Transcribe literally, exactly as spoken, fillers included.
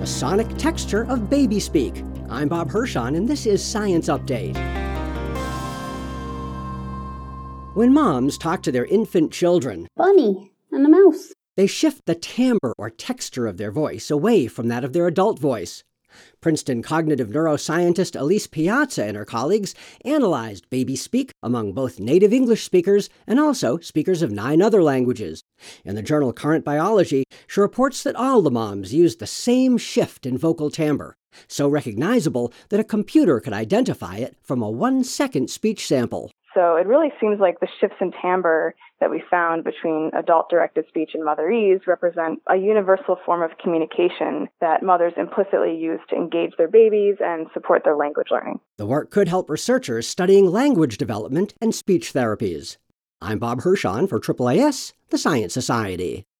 the sonic texture of baby speak. I'm Bob Hirschon, and this is Science Update. When moms talk to their infant children, Bunny and a mouse, they shift the timbre or texture of their voice away from that of their adult voice. Princeton cognitive neuroscientist Elise Piazza and her colleagues analyzed baby speak among both native English speakers and also speakers of nine other languages. In the journal Current Biology, she reports that all the moms used the same shift in vocal timbre, so recognizable that a computer could identify it from a one-second speech sample. So it really seems like the shifts in timbre that we found between adult-directed speech and motherese represent a universal form of communication that mothers implicitly use to engage their babies and support their language learning. The work could help researchers studying language development and speech therapies. I'm Bob Hirschon for A A A S, the Science Society.